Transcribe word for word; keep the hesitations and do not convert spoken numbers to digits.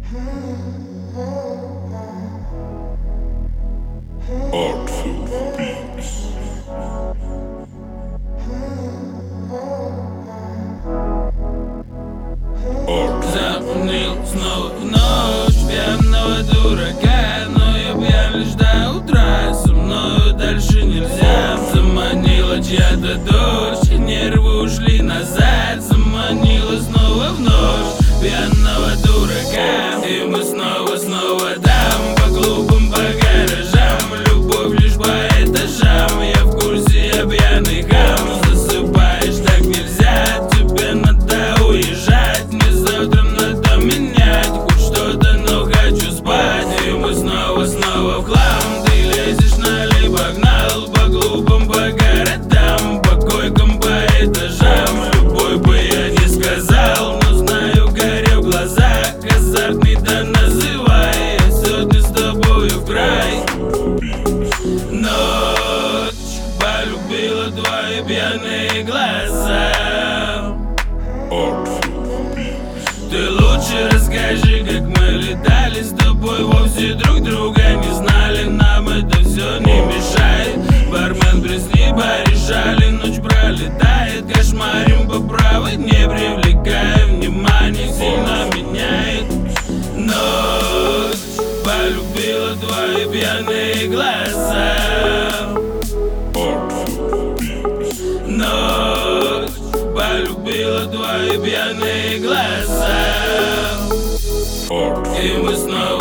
Запомнил снова в ночь пьяного дурака, но я пьян лишь до утра. Со мною дальше нельзя. Заманила чья-то дождь, нервы ушли назад. Заманила снова в ночь пьяного дурака, и мы снова-снова там по клубам, по гаражам. Любовь лишь по этажам. Я в курсе, я пьяный хам. Засыпаешь так нельзя, тебе надо уезжать. Мне завтра надо менять хоть что-то, но хочу спать. И мы снова-снова в хлам. Ты лезешь налево, погнал по клубам, по городам, по койкам, по этажам. Любой бы я не сказал, но знаю, горя в глазах. Азартный да называй, я сегодня с тобою в край. Ночь полюбила твои пьяные глаза. Ты лучше расскажи, как мы летали с тобой, вовсе друг друга не знали. Нам это все не мешает. Бармен, пресни, порешали. Ночь пролетает, кошмарим по правой, не привлекая внимания, сильно меняет. Ночь полюбила твои пьяные глаза. Ночь полюбила твои пьяные глаза, и мы снова